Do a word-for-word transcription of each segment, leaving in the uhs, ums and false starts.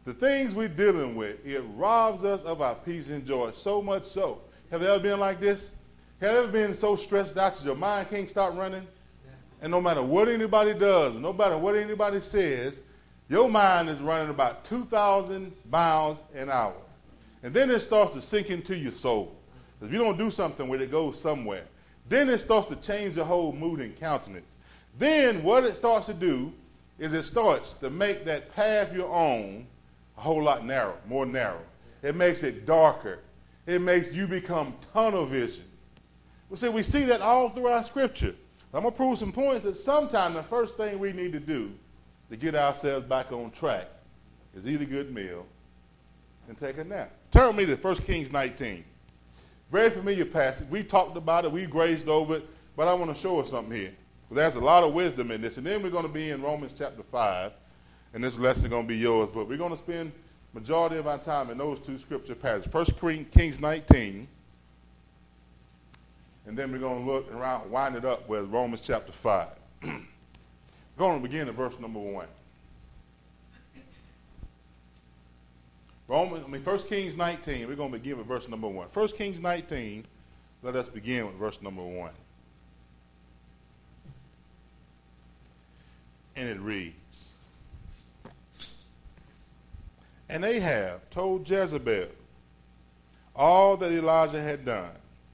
The things we're dealing with, it robs us of our peace and joy, so much so. Have you ever been like this? Have you ever been so stressed out that your mind can't stop running? And no matter what anybody does, no matter what anybody says, your mind is running about two thousand miles an hour. And then it starts to sink into your soul. Because if you don't do something with it, it goes somewhere. Then it starts to change your whole mood and countenance. Then what it starts to do is it starts to make that path you're on a whole lot narrow, more narrow. It makes it darker. It makes you become tunnel vision. Well, see, we see that all throughout Scripture. I'm going to prove some points that sometimes the first thing we need to do to get ourselves back on track is eat a good meal and take a nap. Turn with me to First Kings nineteen. Very familiar passage. We talked about it. We grazed over it. But I want to show us something here. There's a lot of wisdom in this. And then we're going to be in Romans chapter five. And this lesson is going to be yours. But we're going to spend majority of our time in those two scripture passages. First Kings nineteen. And then we're going to look around, wind it up with Romans chapter five. We're going to begin at verse number one. Romans, I mean, First Kings nineteen, we're going to begin with verse number one. First Kings nineteen, let us begin with verse number one. And it reads, And Ahab told Jezebel all that Elijah had done,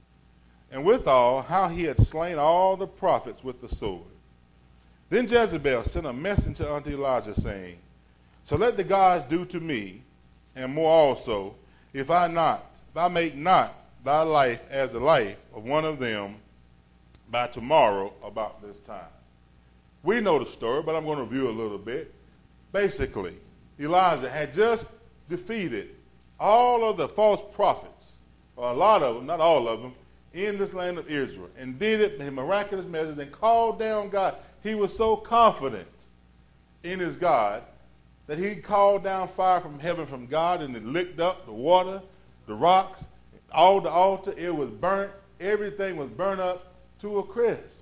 and withal how he had slain all the prophets with the sword. Then Jezebel sent a messenger unto Elijah, saying, So let the gods do to me, and more also, if I not, if I make not thy life as the life of one of them by tomorrow about this time. We know the story, but I'm going to review a little bit. Basically, Elijah had just defeated all of the false prophets, or a lot of them, not all of them, in this land of Israel, and did it in miraculous measures and called down God. He was so confident in his God that he called down fire from heaven from God, and it licked up the water, the rocks, all the altar. It was burnt. Everything was burnt up to a crisp.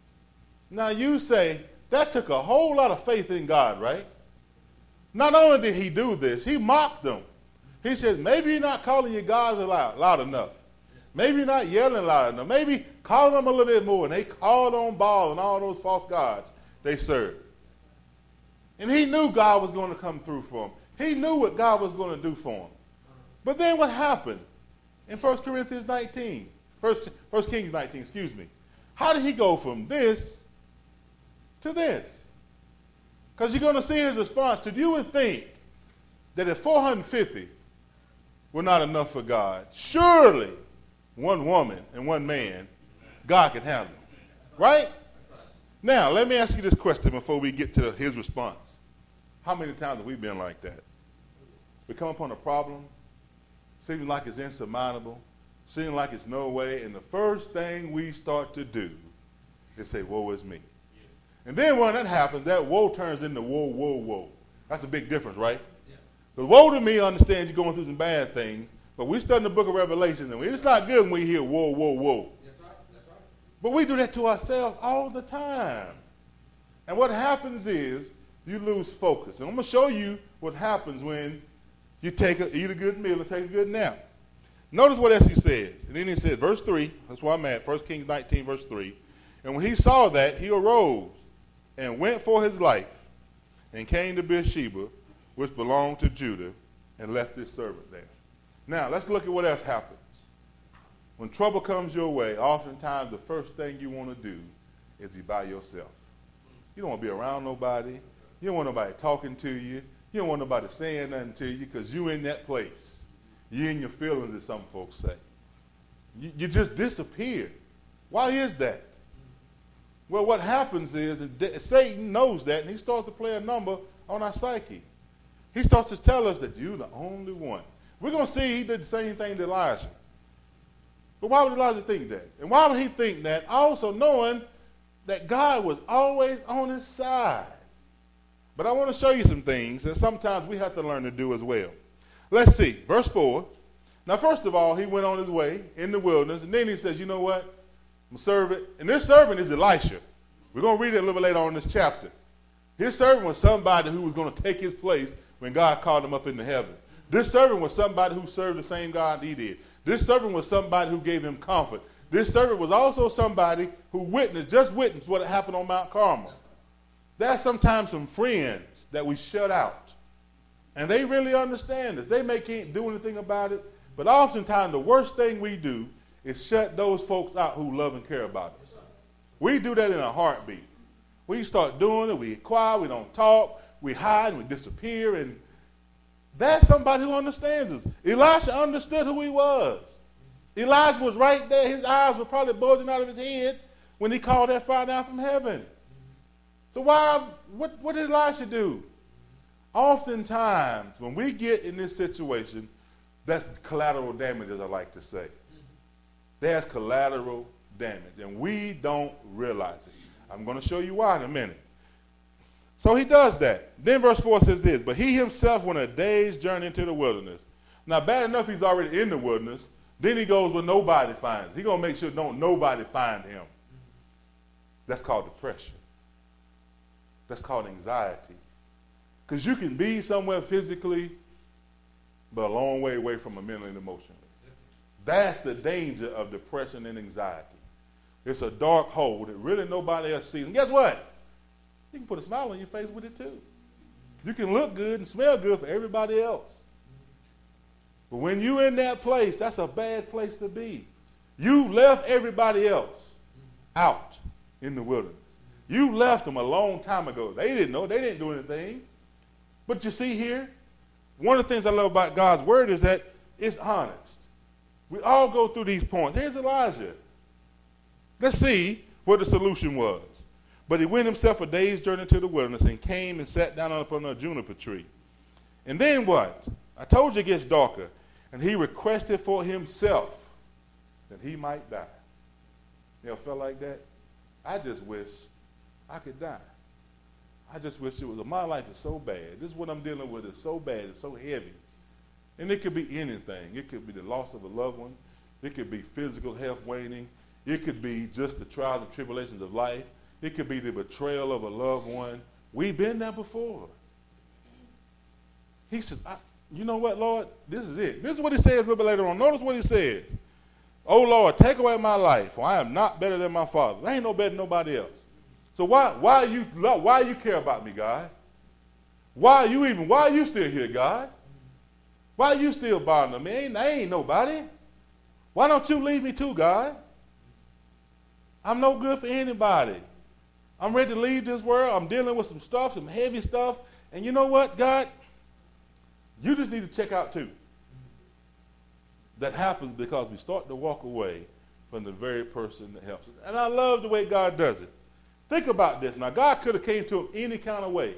Now you say, that took a whole lot of faith in God, right? Not only did he do this, he mocked them. He says, maybe you're not calling your gods loud, loud enough. Maybe you're not yelling loud enough. Maybe call them a little bit more. And they called on Baal and all those false gods they served. And he knew God was going to come through for him. He knew what God was going to do for him. But then what happened in First Corinthians nineteen? First, First Kings nineteen, excuse me. How did he go from this to this? Because you're going to see his response to, you would think that if four hundred fifty were not enough for God, surely one woman and one man, God can handle. Right? Now, let me ask you this question before we get to his response. How many times have we been like that? We come upon a problem, seeming like it's insurmountable, seeming like it's no way, and the first thing we start to do is say, woe is me. And then when that happens, that woe turns into whoa, whoa, whoa. That's a big difference, right? Because woe to me understands you're going through some bad things, but we study the book of Revelation, and it's not good when we hear whoa, whoa, whoa. That's right. That's right. But we do that to ourselves all the time. And what happens is you lose focus. And I'm going to show you what happens when you take a, eat a good meal and take a good nap. Notice what else he says. And then he says, verse three, that's where I'm at, First Kings nineteen, verse three. And when he saw that, he arose and went for his life and came to Beersheba, which belonged to Judah, and left his servant there. Now, let's look at what else happens. When trouble comes your way, oftentimes the first thing you want to do is be by yourself. You don't want to be around nobody. You don't want nobody talking to you. You don't want nobody saying nothing to you because you're in that place. You're in your feelings, as some folks say. You, you just disappear. Why is that? Well, what happens is, and Satan knows that, and he starts to play a number on our psyche. He starts to tell us that you're the only one. We're going to see he did the same thing to Elijah. But why would Elijah think that? And why would he think that? Also knowing that God was always on his side. But I want to show you some things that sometimes we have to learn to do as well. Let's see. Verse four. Now, first of all, he went on his way in the wilderness, and then he says, you know what? I'm a servant. And this servant is Elisha. We're going to read it a little bit later on in this chapter. His servant was somebody who was going to take his place when God called him up into heaven. This servant was somebody who served the same God he did. This servant was somebody who gave him comfort. This servant was also somebody who witnessed, just witnessed what happened on Mount Carmel. There's sometimes some friends that we shut out. And they really understand this. They may can't do anything about it. But oftentimes the worst thing we do is shut those folks out who love and care about us. We do that in a heartbeat. We start doing it. We get quiet. We don't talk. We hide and we disappear. And that's somebody who understands us. Elisha understood who he was. Elijah was right there. His eyes were probably bulging out of his head when he called that fire down from heaven. So why, what, what did Elisha do? Oftentimes, when we get in this situation, that's collateral damage, as I like to say. There's collateral damage, and we don't realize it. I'm going to show you why in a minute. So he does that. Then verse four says this, but he himself went a day's journey into the wilderness. Now, bad enough he's already in the wilderness. Then he goes where nobody finds him. He's going to make sure don't nobody find him. That's called depression. That's called anxiety. Because you can be somewhere physically, but a long way away from it mentally and emotionally. That's the danger of depression and anxiety. It's a dark hole that really nobody else sees. And guess what? You can put a smile on your face with it too. You can look good and smell good for everybody else. But when you're in that place, that's a bad place to be. You left everybody else out in the wilderness. You left them a long time ago. They didn't know. They didn't do anything. But you see here, one of the things I love about God's word is that it's honest. We all go through these points. Here's Elijah. Let's see what the solution was. But he went himself a day's journey to the wilderness and came and sat down upon a juniper tree. And then what? I told you it gets darker. And he requested for himself that he might die. You ever felt like that? I just wish I could die. I just wish it was, my life is so bad. This is what I'm dealing with. It's so bad. It's so heavy. And it could be anything. It could be the loss of a loved one. It could be physical health waning. It could be just the trials and tribulations of life. It could be the betrayal of a loved one. We've been there before. He says, I, you know what, Lord? This is it. This is what he says a little bit later on. Notice what he says. Oh, Lord, take away my life, for I am not better than my father. I ain't no better than nobody else. So why, why, you, why you care about me, God? Why are you even, why are you still here, God? Why are you still bothering me? Ain't, I ain't nobody. Why don't you leave me too, God? I'm no good for anybody. I'm ready to leave this world. I'm dealing with some stuff, some heavy stuff. And you know what, God? You just need to check out too. That happens because we start to walk away from the very person that helps us. And I love the way God does it. Think about this. Now, God could have came to him any kind of way.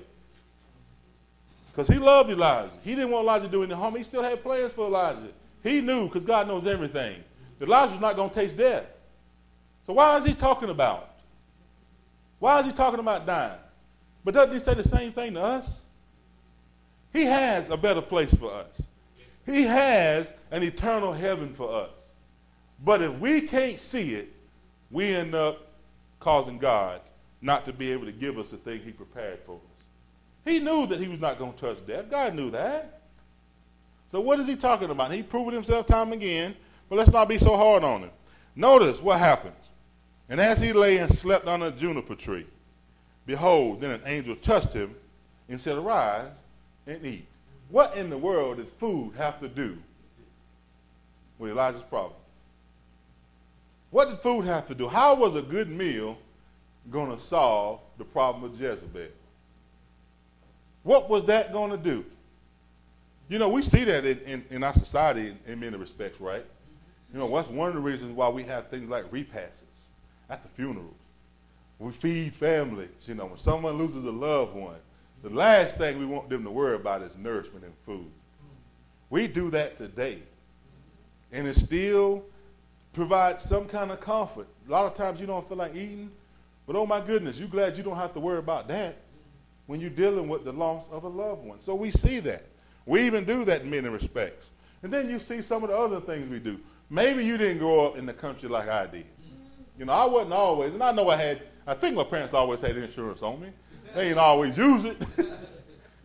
Because he loved Elijah. He didn't want Elijah to do any harm. He still had plans for Elijah. He knew, because God knows everything, that Elijah was not going to taste death. So why is he talking about? Why is he talking about dying? But doesn't he say the same thing to us? He has a better place for us. He has an eternal heaven for us. But if we can't see it, we end up causing God not to be able to give us the thing he prepared for us. He knew that he was not going to touch death. God knew that. So what is he talking about? He proved himself time again, but let's not be so hard on him. Notice what happens. And as he lay and slept under a juniper tree, behold, then an angel touched him and said, arise and eat. What in the world did food have to do with Elijah's problem? What did food have to do? How was a good meal going to solve the problem of Jezebel? What was that going to do? You know, we see that in, in, in our society in, in many respects, right? You know, that's one of the reasons why we have things like repasts at the funerals. We feed families. You know, when someone loses a loved one, the last thing we want them to worry about is nourishment and food. We do that today. And it still provides some kind of comfort. A lot of times you don't feel like eating, but oh my goodness, you're glad you don't have to worry about that when you're dealing with the loss of a loved one. So we see that. We even do that in many respects. And then you see some of the other things we do. Maybe you didn't grow up in the country like I did. You know, I wasn't always, and I know I had, I think my parents always had insurance on me. They didn't always use it.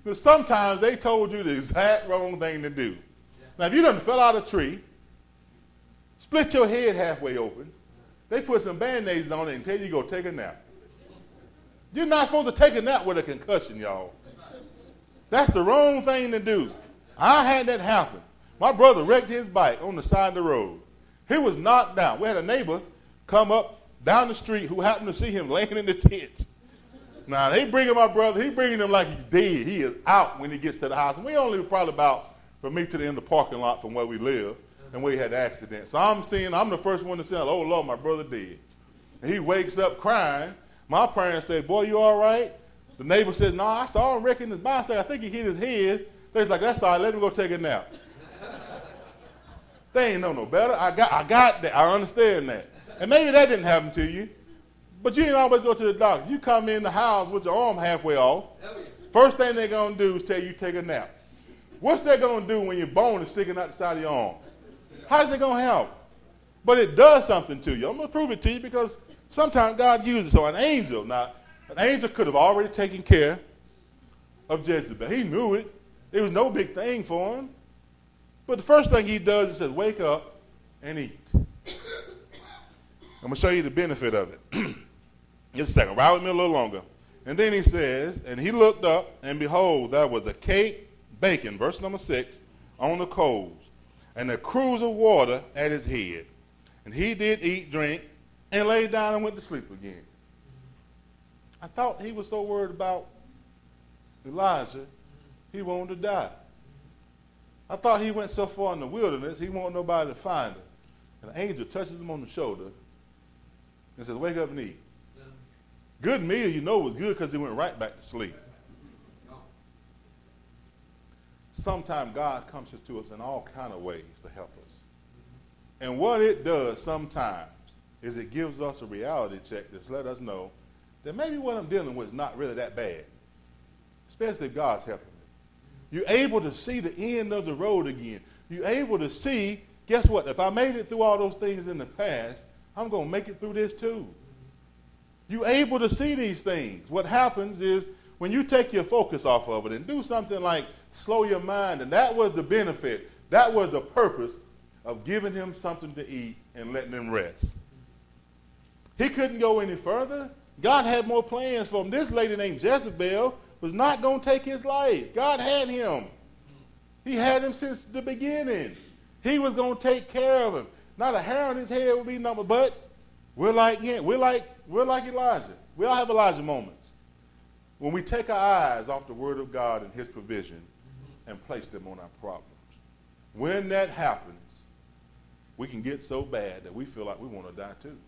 But sometimes they told you the exact wrong thing to do. Now, if you done fell out of a tree, split your head halfway open, they put some Band-Aids on it and tell you to go take a nap. You're not supposed to take a nap with a concussion, y'all. That's the wrong thing to do. I had that happen. My brother wrecked his bike on the side of the road. He was knocked down. We had a neighbor come up down the street who happened to see him laying in the tent. Now, they bringing my brother, he bringing him like he's dead. He is out when he gets to the house. And we only probably about, from me to the end of the parking lot from where we live, and where he had the accident. So I'm seeing, I'm the first one to say, oh, Lord, my brother dead. And he wakes up crying. My parents say, boy, you all right? The neighbor says, no, I saw him wrecking his bicycle. I think he hit his head. They're like, that's all right, let him go take a nap. They ain't know no better. I got, I got that. I understand that. And maybe that didn't happen to you. But you ain't always go to the doctor. You come in the house with your arm halfway off. First thing they're going to do is tell you take a nap. What's that going to do when your bone is sticking out the side of your arm? How's it going to help? But it does something to you. I'm going to prove it to you because sometimes God uses it. So an angel, now, an angel could have already taken care of Jezebel. He knew it. It was no big thing for him. But the first thing he does is says, wake up and eat. I'm going to show you the benefit of it. Just a second. Ride with me a little longer. And then he says, and he looked up, and behold, there was a cake baking, verse number six, on the coals, and a cruse of water at his head. And he did eat, drink, and lay down and went to sleep again. I thought he was so worried about Elijah, he wanted to die. I thought he went so far in the wilderness, he wanted nobody to find him. And the angel touches him on the shoulder and says, wake up and eat. Yeah. Good meal, you know, was good because he went right back to sleep. No. Sometimes God comes to us in all kind of ways to help us. Mm-hmm. And what it does sometimes is it gives us a reality check that's let us know that maybe what I'm dealing with is not really that bad, especially if God's helping me. You're able to see the end of the road again. You're able to see, guess what? If I made it through all those things in the past, I'm going to make it through this too. You're able to see these things. What happens is when you take your focus off of it and do something like slow your mind, and that was the benefit, that was the purpose of giving him something to eat and letting him rest. He couldn't go any further. God had more plans for him. This lady named Jezebel was not going to take his life. God had him. He had him since the beginning. He was going to take care of him. Not a hair on his head would be numbered, but we're like him. We're like, we're like Elijah. We all have Elijah moments when we take our eyes off the word of God and his provision and place them on our problems. When that happens, we can get so bad that we feel like we want to die too.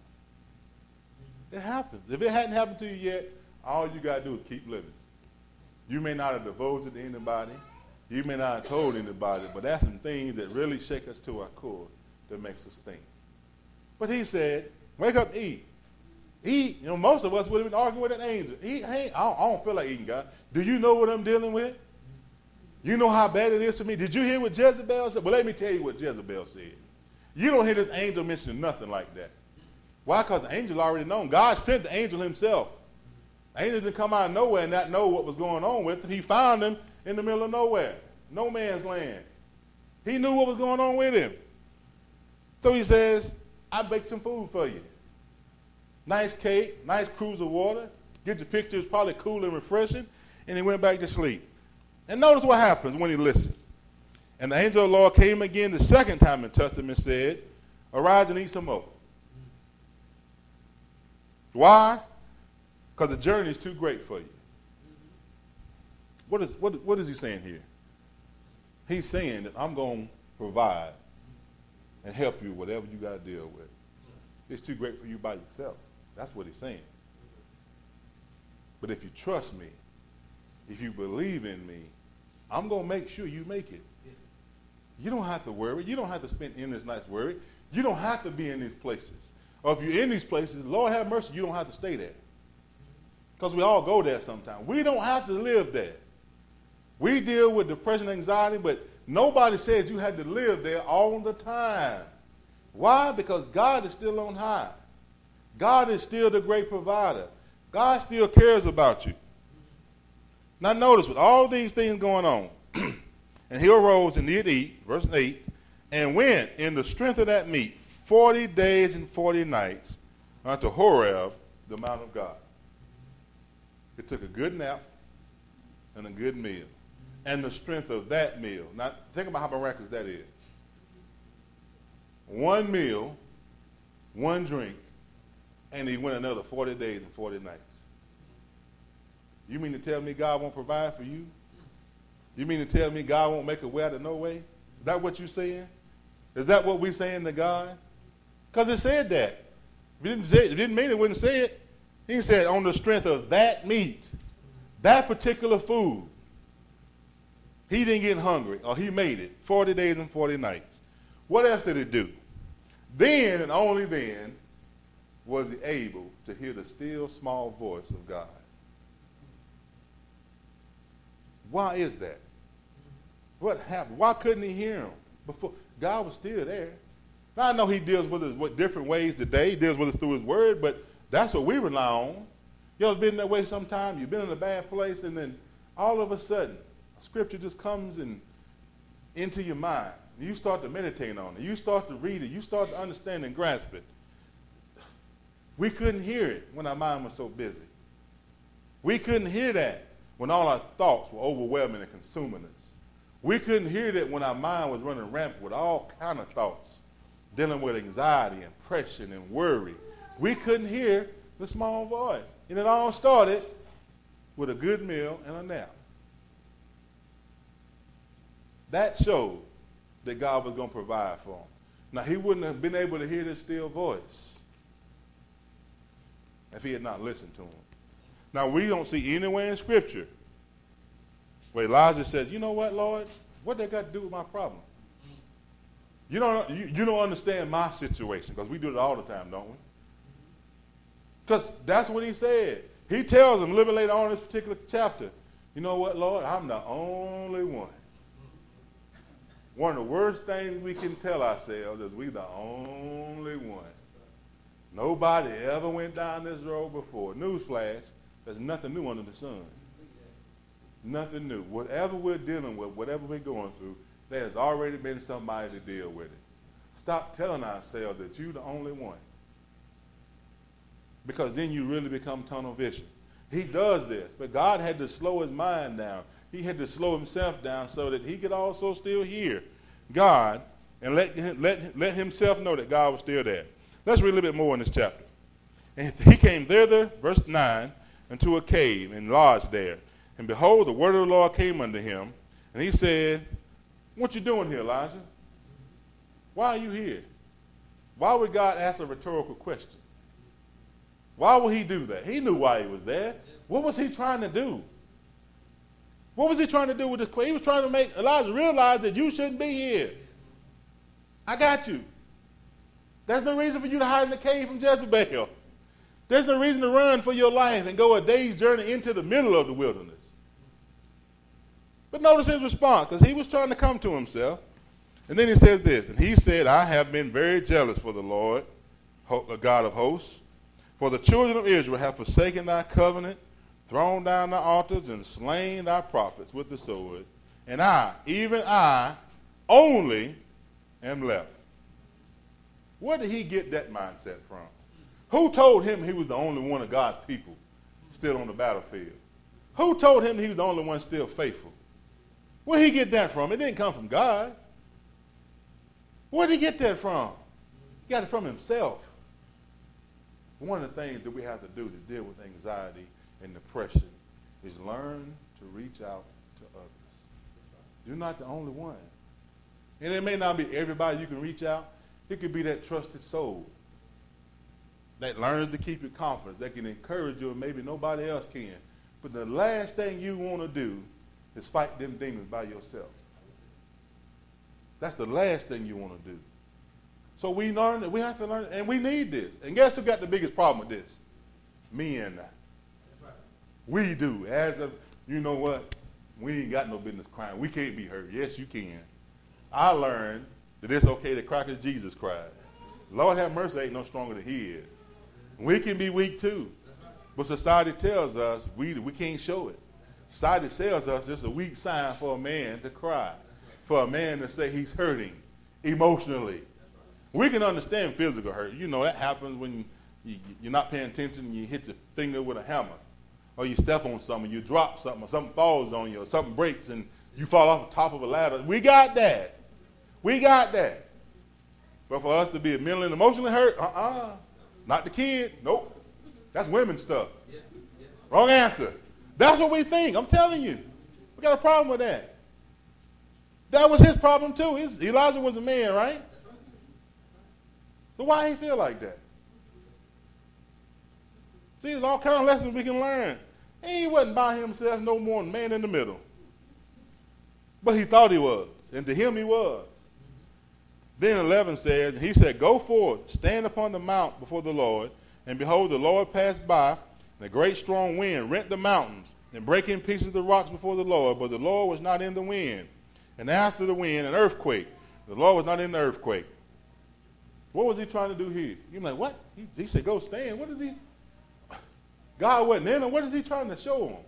It happens. If it hadn't happened to you yet, all you got to do is keep living. You may not have divulged it to anybody. You may not have told anybody, but that's some things that really shake us to our core that makes us think. But he said, wake up and eat. Eat. You know, most of us would have been arguing with an angel. Eat. Hey, I don't, I don't feel like eating, God. Do you know what I'm dealing with? You know how bad it is to me? Did you hear what Jezebel said? Well, let me tell you what Jezebel said. You don't hear this angel mention nothing like that. Why? Because the angel already known. God sent the angel himself. The angel didn't come out of nowhere and not know what was going on with him. He found him in the middle of nowhere, no man's land. He knew what was going on with him. So he says, I baked some food for you. Nice cake, nice cruse of water. Get the picture, it's probably cool and refreshing. And he went back to sleep. And notice what happens when he listened. And the angel of the Lord came again the second time and touched him and said, arise and eat some more. Why? Because the journey is too great for you. What is, what, what is he saying here? He's saying that I'm going to provide and help you whatever you got to deal with. It's too great for you by yourself. That's what he's saying. But if you trust me, if you believe in me, I'm going to make sure you make it. You don't have to worry. You don't have to spend endless nights worried. You don't have to be in these places. Or if you're in these places, Lord have mercy, you don't have to stay there. Because we all go there sometime. We don't have to live there. We deal with depression and anxiety, but nobody says you had to live there all the time. Why? Because God is still on high. God is still the great provider. God still cares about you. Now notice, with all these things going on, and he arose and did eat, verse eight, and went in the strength of that meat forty days and forty nights unto Horeb, the mount of God. It took a good nap and a good meal, and the strength of that meal. Now think about how miraculous that is. One meal, one drink, and he went another forty days and forty nights. You mean to tell me God won't provide for you? You mean to tell me God won't make a way out of no way? Is that what you're saying? Is that what we're saying to God? Because it said that. If it didn't, say, if it didn't mean it, wouldn't say it. He said on the strength of that meat, that particular food, he didn't get hungry, or he made it forty days and forty nights. What else did it do? Then and only then was he able to hear the still small voice of God. Why is that? What happened? Why couldn't he hear him before? God was still there. Now I know he deals with us with different ways today. He deals with us through his word, but that's what we rely on. You know, it's been that way sometime. You've been in a bad place, and then all of a sudden, scripture just comes in, into your mind. You start to meditate on it. You start to read it. You start to understand and grasp it. We couldn't hear it when our mind was so busy. We couldn't hear that when all our thoughts were overwhelming and consuming us. We couldn't hear that when our mind was running rampant with all kind of thoughts, dealing with anxiety and depression and worry. We couldn't hear the small voice. And it all started with a good meal and a nap. That showed that God was going to provide for him. Now, he wouldn't have been able to hear this still voice if he had not listened to him. Now, we don't see anywhere in Scripture where Elijah said, you know what, Lord, what they got to do with my problem? You don't, you, you don't understand my situation, because we do it all the time, don't we? Because that's what he said. He tells them a little bit later on in this particular chapter, you know what, Lord, I'm the only one. One of the worst things we can tell ourselves is we the only one. Nobody ever went down this road before. Newsflash, there's nothing new under the sun. Nothing new. Whatever we're dealing with, whatever we're going through, there's already been somebody to deal with it. Stop telling ourselves that you're the only one, because then you really become tunnel vision. He does this, but God had to slow his mind down. He had to slow himself down so that he could also still hear God and let, let, let himself know that God was still there. Let's read a little bit more in this chapter. And he came thither, verse nine, into a cave and lodged there. And behold, the word of the Lord came unto him, and he said, what you doing here, Elijah? Why are you here? Why would God ask a rhetorical question? Why would he do that? He knew why he was there. What was he trying to do? What was he trying to do with this question? He was trying to make Elijah realize that you shouldn't be here. I got you. There's no reason for you to hide in the cave from Jezebel. There's no reason to run for your life and go a day's journey into the middle of the wilderness. But notice his response, because he was trying to come to himself. And then he says this, and he said, I have been very jealous for the Lord, God of hosts, for the children of Israel have forsaken thy covenant, thrown down thy altars, and slain thy prophets with the sword. And I, even I, only am left. Where did he get that mindset from? Who told him he was the only one of God's people still on the battlefield? Who told him he was the only one still faithful? Where did he get that from? It didn't come from God. Where did he get that from? He got it from himself. One of the things that we have to do to deal with anxiety and depression is learn to reach out to others. You're not the only one. And it may not be everybody you can reach out. It could be that trusted soul that learns to keep your confidence, that can encourage you and maybe nobody else can. But the last thing you want to do is fight them demons by yourself. That's the last thing you want to do. So we learn that we have to learn, and we need this. And guess who got the biggest problem with this? Me and that. Right. We do. As of, you know what? We ain't got no business crying. We can't be hurt. Yes, you can. I learned that it's okay to cry because Jesus cried. Lord have mercy, ain't no stronger than he is. We can be weak too. But society tells us we, we can't show it. Society tells us it's a weak sign for a man to cry, for a man to say he's hurting emotionally. We can understand physical hurt. You know, that happens when you, you're not paying attention and you hit your finger with a hammer, or you step on something, you drop something, or something falls on you, or something breaks and you fall off the top of a ladder. We got that. We got that. But for us to be mentally and emotionally hurt, uh-uh. Not the kid. Nope. That's women's stuff. Wrong answer. That's what we think. I'm telling you. We got a problem with that. That was his problem too. His, Elijah was a man, right? So why he feel like that? See, there's all kinds of lessons we can learn. He wasn't by himself no more than man in the middle. But he thought he was. And to him he was. Then eleven says, he said, go forth, stand upon the mount before the Lord, and behold, the Lord passed by, and a great strong wind rent the mountains, and break in pieces the rocks before the Lord, but the Lord was not in the wind. And after the wind, an earthquake. The Lord was not in the earthquake. What was he trying to do here? You're like, what? He, he said, go stand. What is he? God wasn't in him. What is he trying to show him?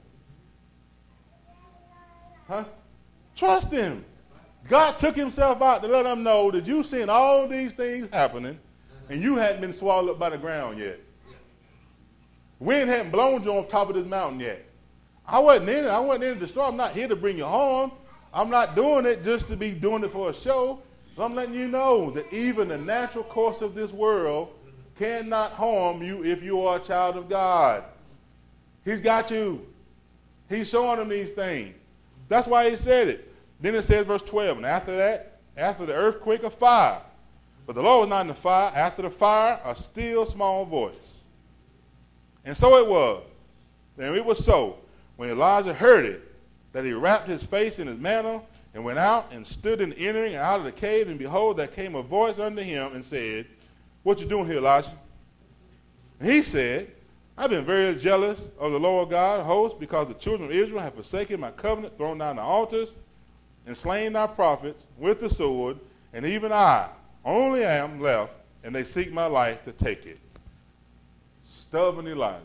Huh? Trust him. God took himself out to let them know that you've seen all these things happening, and you hadn't been swallowed up by the ground yet. Wind hadn't blown you on top of this mountain yet. I wasn't in it. I wasn't in it to destroy. I'm not here to bring you harm. I'm not doing it just to be doing it for a show. But I'm letting you know that even the natural course of this world cannot harm you if you are a child of God. He's got you. He's showing them these things. That's why he said it. Then it says verse twelve, and after that, after the earthquake, a fire. But the Lord was not in the fire. After the fire, a still small voice. And so it was. And it was so, when Elijah heard it, that he wrapped his face in his mantle and went out and stood in the entering and out of the cave. And behold, there came a voice unto him and said, what you doing here, Elijah? And he said, I've been very jealous of the Lord God of hosts, because the children of Israel have forsaken my covenant, thrown down the altars, and slain thy prophets with the sword, and even I only am left, and they seek my life to take it. Stubborn Elijah.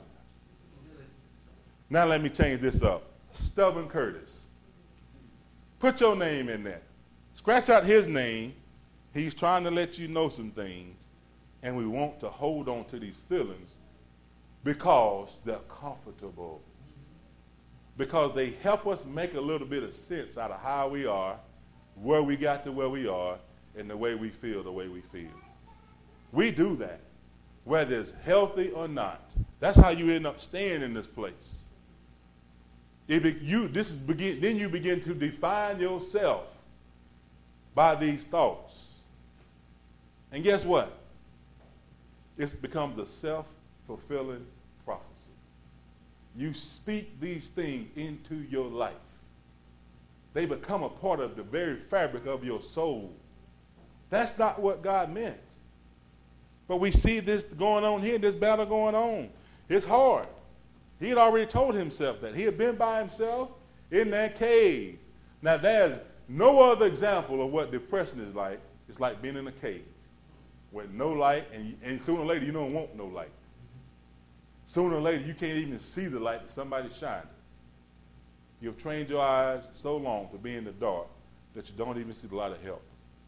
Now let me change this up. Stubborn Curtis. Put your name in there. Scratch out his name. He's trying to let you know some things, and we want to hold on to these feelings because they're comfortable. Because they help us make a little bit of sense out of how we are, where we got to where we are, and the way we feel the way we feel. We do that, whether it's healthy or not. That's how you end up staying in this place. If it, you, this is begin, then you begin to define yourself by these thoughts. And guess what? It becomes a self-fulfilling prophecy. You speak these things into your life. They become a part of the very fabric of your soul. That's not what God meant. But we see this going on here, this battle going on. It's hard. He had already told himself that. He had been by himself in that cave. Now, there's no other example of what depression is like. It's like being in a cave with no light, and, and sooner or later you don't want no light. Sooner or later you can't even see the light that somebody's shining. You've trained your eyes so long to be in the dark that you don't even see the light of help.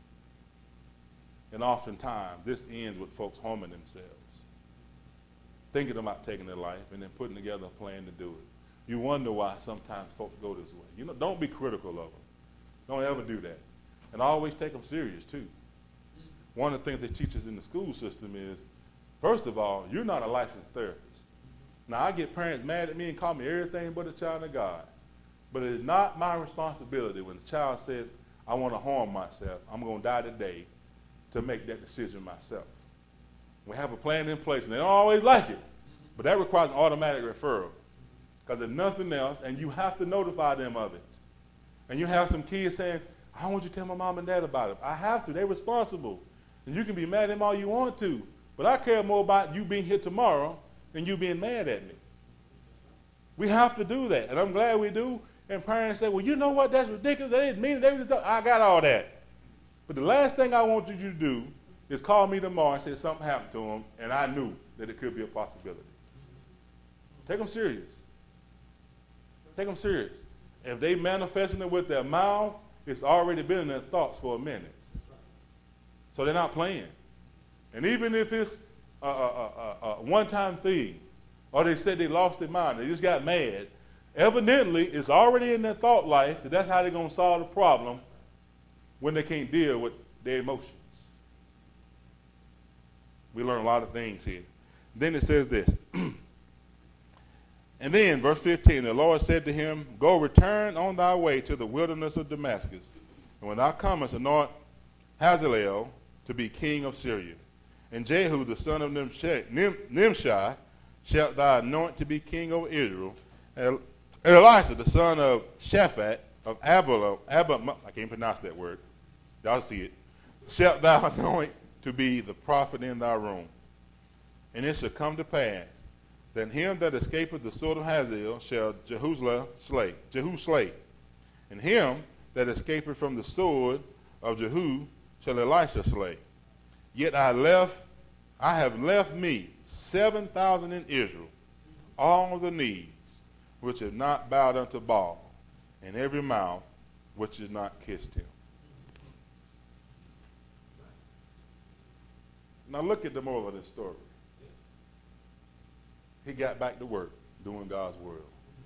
And oftentimes this ends with folks harming themselves, thinking about taking their life and then putting together a plan to do it. You wonder why sometimes folks go this way. You know, don't be critical of them. Don't ever do that. And always take them serious, too. One of the things they teach us in the school system is, first of all, you're not a licensed therapist. Now, I get parents mad at me and call me everything but a child of God. But it is not my responsibility when the child says, I want to harm myself, I'm going to die today, to make that decision myself. We have a plan in place, and they don't always like it, but that requires an automatic referral. Because if nothing else, and you have to notify them of it. And you have some kids saying, I want you to tell my mom and dad about it. I have to. They're responsible. And you can be mad at them all you want to, but I care more about you being here tomorrow than you being mad at me. We have to do that, and I'm glad we do. And parents say, well, you know what? That's ridiculous. They didn't mean it. They just don't. I got all that. But the last thing I want you to do is call me tomorrow and say something happened to them, and I knew that it could be a possibility. Take them serious. take them serious. If they manifesting it with their mouth, it's already been in their thoughts for a minute. So they're not playing. And even if it's a, a, a, a one-time thing, or they said they lost their mind, they just got mad, evidently it's already in their thought life that that's how they're going to solve the problem when they can't deal with their emotions. We learn a lot of things here. Then it says this. And then, verse fifteen, the Lord said to him, go return on thy way to the wilderness of Damascus, and when thou comest, anoint Hazael to be king of Syria. And Jehu, the son of Nimshi, Nim, Nimshi, shalt thou anoint to be king over Israel. And Elisha, the son of Shaphat, of Abel, Abel, I can't pronounce that word. Y'all see it. Shalt thou anoint to be the prophet in thy room. And it shall come to pass that him that escapeth the sword of Hazael shall Jehu slay, Jehu slay. And him that escapeth from the sword of Jehu shall Elisha slay. Yet I left, I have left me seven thousand in Israel, all the knees which have not bowed unto Baal, and every mouth which has not kissed him. Now look at the moral of this story. He got back to work doing God's will.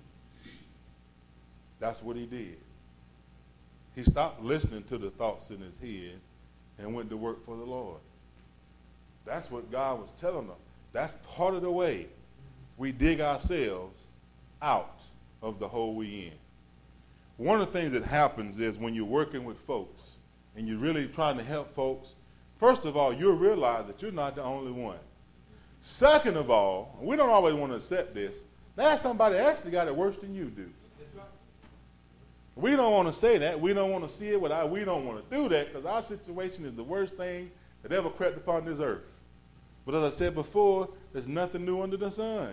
That's what he did. He stopped listening to the thoughts in his head and went to work for the Lord. That's what God was telling them. That's part of the way we dig ourselves out of the hole we in. One of the things that happens is when you're working with folks and you're really trying to help folks, first of all, you'll realize that you're not the only one. Second of all, we don't always want to accept this, that somebody actually got it worse than you do. We don't want to say that. We don't want to see it. Without, we don't want to do that because our situation is the worst thing that ever crept upon this earth. But as I said before, there's nothing new under the sun.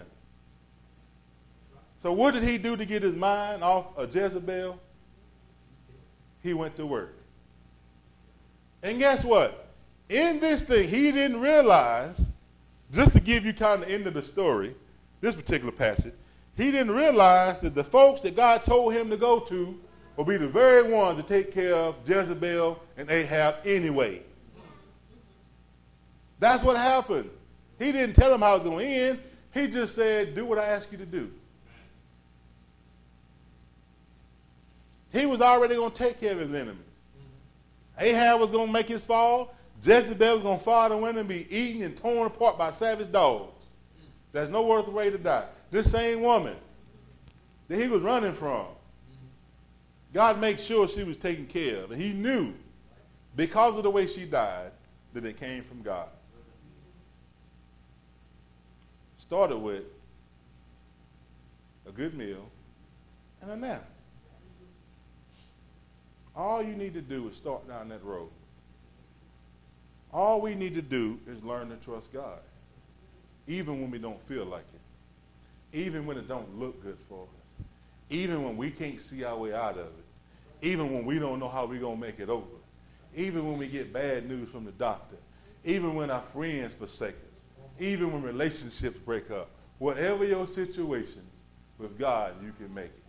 So what did he do to get his mind off of Jezebel? He went to work. And guess what? In this thing, he didn't realize, just to give you kind of the end of the story, this particular passage, he didn't realize that the folks that God told him to go to will be the very ones to take care of Jezebel and Ahab anyway. That's what happened. He didn't tell them how it was going to end. He just said, do what I ask you to do. He was already going to take care of his enemies. Ahab was going to make his fall. Jezebel was going to fall to win and be eaten and torn apart by savage dogs. There's no other way to die. This same woman that he was running from, God made sure she was taken care of. And he knew, because of the way she died, that it came from God. Started with a good meal and a nap. All you need to do is start down that road. All we need to do is learn to trust God, even when we don't feel like it, even when it don't look good for us, even when we can't see our way out of it, even when we don't know how we're going to make it over, even when we get bad news from the doctor, even when our friends forsake us, even when relationships break up. Whatever your situations, with God, you can make it.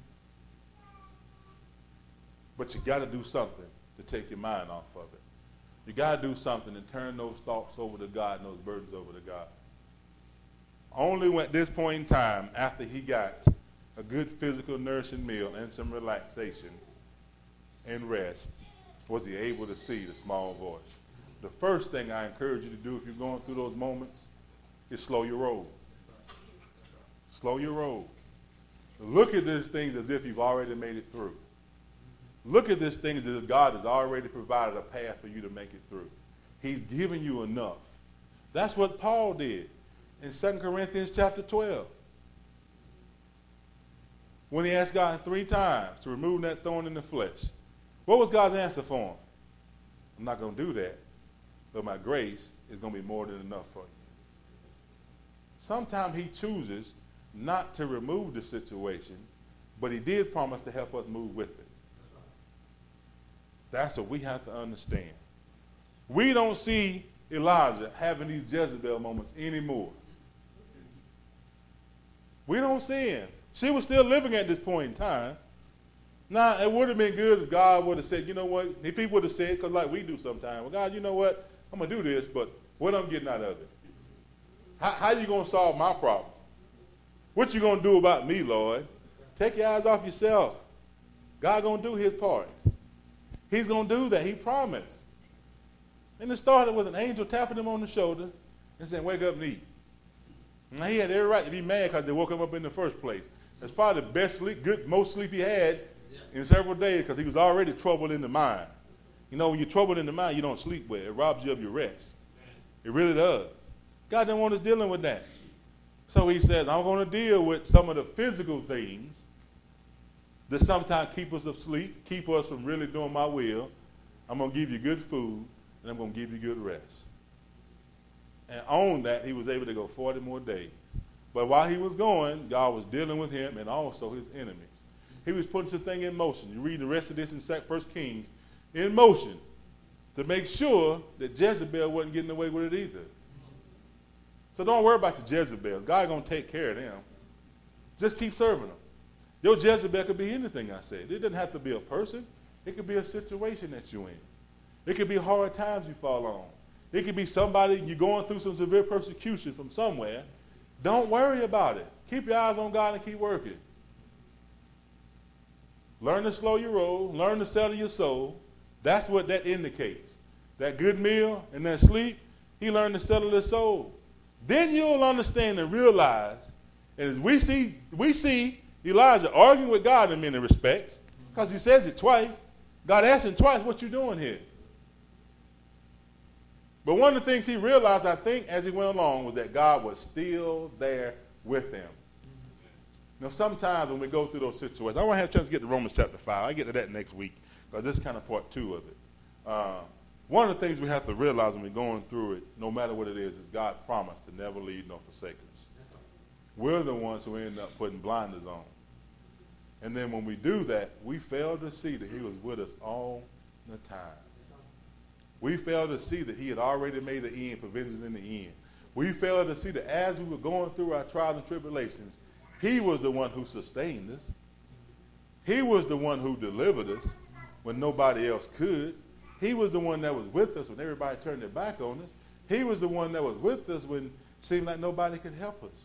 But you got to do something to take your mind off of it. You got to do something to turn those thoughts over to God and those burdens over to God. Only at this point in time, after he got a good physical nourishing meal and some relaxation and rest, was he able to see the small voice. The first thing I encourage you to do if you're going through those moments is slow your roll. Slow your roll. Look at these things as if you've already made it through. Look at this thing as if God has already provided a path for you to make it through. He's given you enough. That's what Paul did in Second Corinthians chapter twelve. When he asked God three times to remove that thorn in the flesh. What was God's answer for him? I'm not going to do that, but my grace is going to be more than enough for you. Sometimes he chooses not to remove the situation, but he did promise to help us move with it. That's what we have to understand. We don't see Elijah having these Jezebel moments anymore. We don't see him She was still living at this point in time. Now, it would have been good if God would have said, you know what, if he would have said, because like we do sometimes, well, God, you know what, I'm going to do this, but what I'm getting out of it? How, how you going to solve my problem? What you going to do about me, Lord? Take your eyes off yourself. God going to do his part. He's going to do that. He promised. And it started with an angel tapping him on the shoulder and saying, wake up and eat. Now, he had every right to be mad because they woke him up in the first place. That's probably the best sleep, good, most sleep he had in several days because he was already troubled in the mind. You know, when you're troubled in the mind, you don't sleep well. It robs you of your rest. It really does. God didn't want us dealing with that. So he says, I'm going to deal with some of the physical things that sometimes keep us asleep, keep us from really doing my will. I'm going to give you good food, and I'm going to give you good rest. And on that, he was able to go forty more days. But while he was going, God was dealing with him and also his enemies. He was putting some thing in motion. You read the rest of this in First Kings, in motion to make sure that Jezebel wasn't getting away with it either. So don't worry about the Jezebels. God's going to take care of them. Just keep serving them. Your Jezebel could be anything I said. It doesn't have to be a person. It could be a situation that you're in. It could be hard times you fall on. It could be somebody you're going through some severe persecution from somewhere. Don't worry about it. Keep your eyes on God and keep working. Learn to slow your roll. Learn to settle your soul. That's what that indicates. That good meal and that sleep, he learned to settle his soul. Then you'll understand and realize, and as we see, we see Elijah arguing with God in many respects, because he says it twice. God asked him twice, what you doing here? But one of the things he realized, I think, as he went along, was that God was still there with him. You know, sometimes when we go through those situations, I want to have a chance to get to Romans chapter five. I'll get to that next week, because this is kind of part two of it. Uh, one of the things we have to realize when we're going through it, no matter what it is, is God promised to never leave nor forsake us. We're the ones who end up putting blinders on. And then when we do that, we fail to see that he was with us all the time. We fail to see that he had already made the end, provisions in the end. We fail to see that as we were going through our trials and tribulations, he was the one who sustained us. He was the one who delivered us when nobody else could. He was the one that was with us when everybody turned their back on us. He was the one that was with us when it seemed like nobody could help us.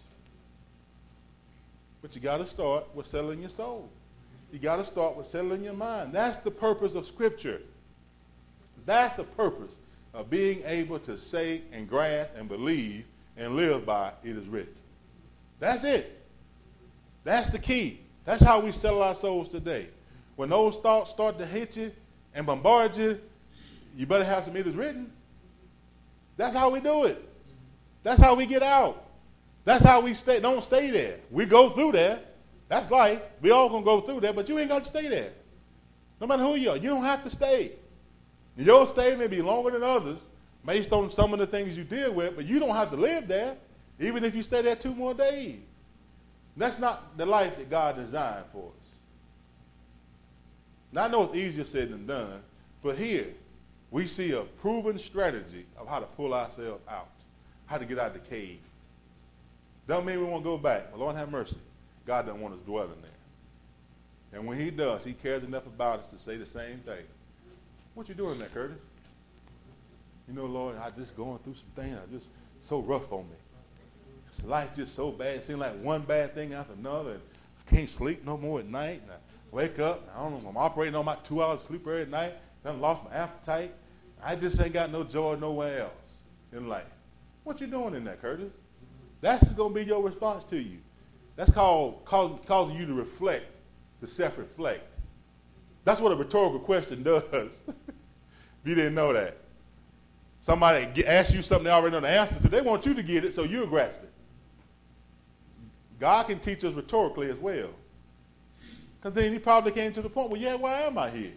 But you got to start with settling your soul. You got to start with settling your mind. That's the purpose of Scripture. That's the purpose of being able to say and grasp and believe and live by it is written. That's it. That's the key. That's how we settle our souls today. When those thoughts start to hit you and bombard you, you better have some it is written. That's how we do it. That's how we get out. That's how we stay. Don't stay there. We go through there. That's life. We all going to go through there, but you ain't got to stay there. No matter who you are, you don't have to stay. Your stay may be longer than others based on some of the things you deal with, but you don't have to live there, even if you stay there two more days. That's not the life that God designed for us. Now, I know it's easier said than done, but here we see a proven strategy of how to pull ourselves out, how to get out of the cave. Don't mean we won't go back, but Lord have mercy. God doesn't want us dwelling there. And when he does, he cares enough about us to say the same thing. What you doing there, Curtis? You know, Lord, I just going through some things. I just so rough on me. This life just so bad. It seems like one bad thing after another. And I can't sleep no more at night. And I wake up. I don't know. I'm operating on my two hours of sleep every night. I've lost my appetite. I just ain't got no joy nowhere else in life. What you doing in there, Curtis? That's just going to be your response to you. That's called cause, causing you to reflect, to self-reflect. That's what a rhetorical question does. If you didn't know that. Somebody get, asks you something they already know the answer to. They want you to get it so you'll grasp it. God can teach us rhetorically as well. Because then he probably came to the point, well, yeah, why am I here?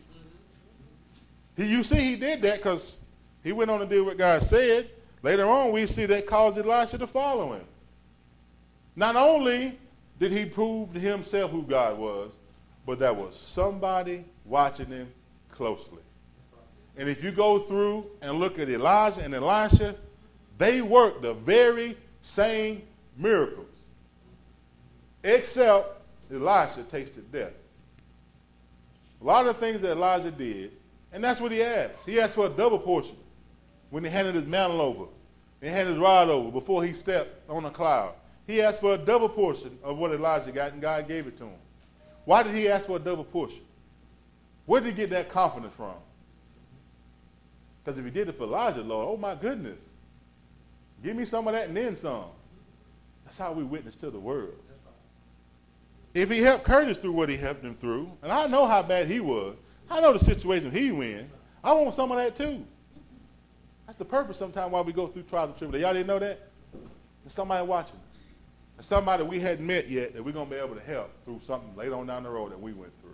He, you see he did that because he went on to do what God said. Later on, we see that caused Elisha to follow him. Not only did he prove to himself who God was, but there was somebody watching him closely. And if you go through and look at Elijah and Elisha, they worked the very same miracles. Except Elisha tasted death. A lot of the things that Elijah did, and that's what he asked. He asked for a double portion when he handed his mantle over, and handed his rod over before he stepped on a cloud. He asked for a double portion of what Elijah got, and God gave it to him. Why did he ask for a double portion? Where did he get that confidence from? Because if he did it for Elijah, Lord, oh my goodness, give me some of that and then some. That's how we witness to the world. If he helped Curtis through what he helped him through, and I know how bad he was, I know the situation he was in, I want some of that too. That's the purpose sometimes why we go through trials and tribulations. Y'all didn't know that? There's somebody watching us. There's somebody we hadn't met yet that we're going to be able to help through something later on down the road that we went through.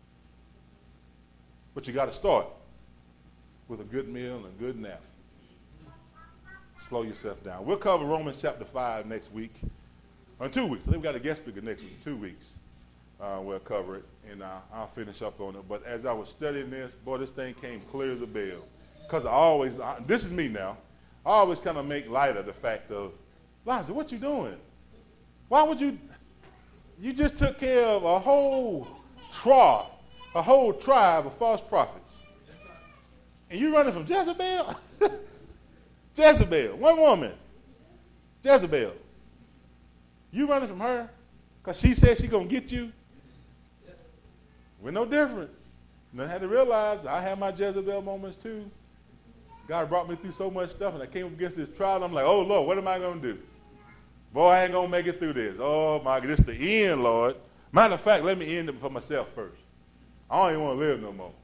But you got to start with a good meal and a good nap. Slow yourself down. We'll cover Romans chapter five next week. Or in two weeks. I think we got a guest speaker next week. In two weeks. Uh, we'll cover it, and uh, I'll finish up on it. But as I was studying this, boy, this thing came clear as a bell. Because I always, I, this is me now, I always kind of make light of the fact of, Liza, what you doing? Why would you, you just took care of a whole trough, a whole tribe of false prophets. And you running from Jezebel? Jezebel, one woman, Jezebel. You running from her because she said she's going to get you? We're no different. And I had to realize I had my Jezebel moments too. God brought me through so much stuff, and I came up against this trial, and I'm like, oh, Lord, what am I going to do? Boy, I ain't going to make it through this. Oh, my God, this is the end, Lord. Matter of fact, let me end it for myself first. I don't even want to live no more.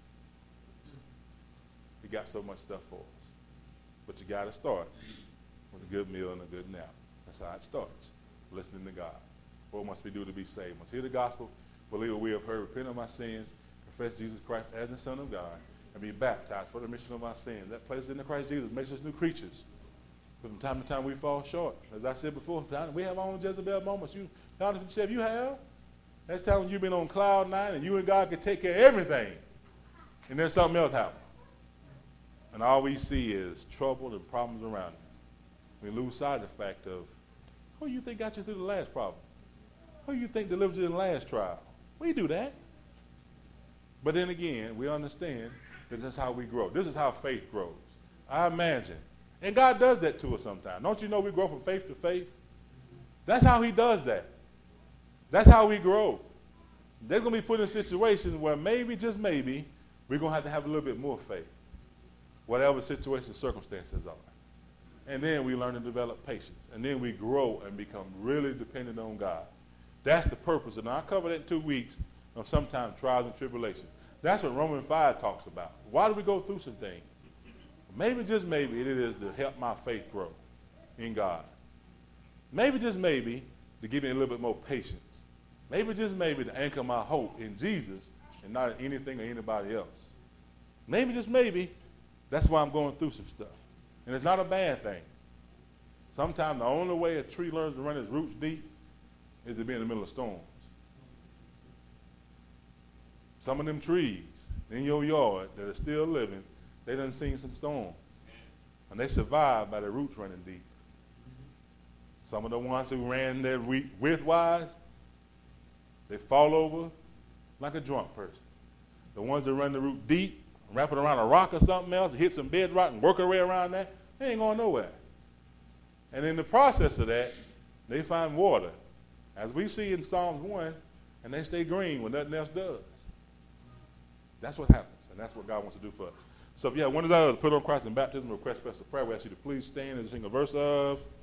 He got so much stuff for us. But you got to start with a good meal and a good nap. That's how it starts, listening to God. What must we do to be saved? Must hear the gospel, believe what we have heard, repent of my sins, confess Jesus Christ as the Son of God, and be baptized for the remission of our sins. That places in the Christ Jesus makes us new creatures. But from time to time we fall short. As I said before, we have our own Jezebel moments. You, Jonathan said, you have. That's time when you've been on cloud nine and you and God can take care of everything. And then something else happens. And all we see is trouble and problems around us. We lose sight of the fact of, who you think got you through the last problem? Who you think delivered you in the last trial? We do that. But then again, we understand that this is how we grow. This is how faith grows. I imagine. And God does that to us sometimes. Don't you know we grow from faith to faith? That's how he does that. That's how we grow. They're going to be put in situations where maybe, just maybe, we're going to have to have a little bit more faith, whatever the situation circumstances are. And then we learn to develop patience. And then we grow and become really dependent on God. That's the purpose. And I'll cover that in two weeks of sometimes trials and tribulations. That's what Romans five talks about. Why do we go through some things? Maybe, just maybe, it is to help my faith grow in God. Maybe, just maybe, to give me a little bit more patience. Maybe, just maybe, to anchor my hope in Jesus and not in anything or anybody else. Maybe, just maybe, that's why I'm going through some stuff. And it's not a bad thing. Sometimes the only way a tree learns to run its roots deep is to be in the middle of storms. Some of them trees in your yard that are still living, they done seen some storms. And they survived by their roots running deep. Some of the ones who ran their widthwise, they fall over like a drunk person. The ones that run the root deep, wrap it around a rock or something else, hit some bedrock and work their way around that, they ain't going nowhere. And in the process of that, they find water, as we see in Psalms one, and they stay green when nothing else does. That's what happens, and that's what God wants to do for us. So if you have one desire to put on Christ in baptism or request special prayer, we ask you to please stand and sing a verse of